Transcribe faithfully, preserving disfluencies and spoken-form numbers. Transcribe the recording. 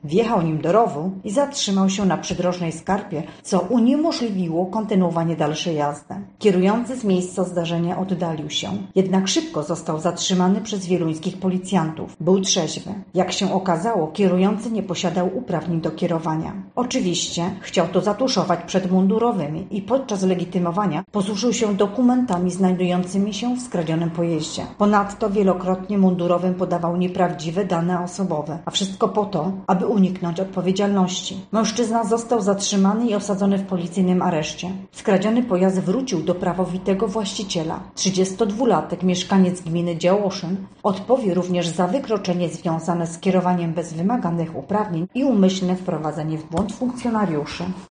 Wjechał nim do rowu i zatrzymał się na przydrożnej skarpie, co uniemożliwiło kontynuowanie dalszej jazdy. Kierujący z miejsca zdarzenia oddalił się, jednak szybko został zatrzymany przez wieluńskich policjantów. Był trzeźwy. Jak się okazało, kierujący nie posiadał uprawnień do kierowania. Oczywiście chciał to zatuszować przed mundurowymi i podczas legitymowania posłużył się dokumentami znajdującymi się w skradzionym pojeździe. Ponadto wielokrotnie mundurowym podawał nieprawdziwe dane osobowe, a wszystko po to, aby uniknąć odpowiedzialności. Mężczyzna został zatrzymany i osadzony w policyjnym areszcie. Skradziony pojazd wrócił do prawowitego właściciela. trzydziestodwulatek, mieszkaniec gminy Działoszyn, odpowie również za wykroczenie związane z kierowaniem bez wymaganych uprawnień i umyślne wprowadzenie w błąd funkcjonariuszy.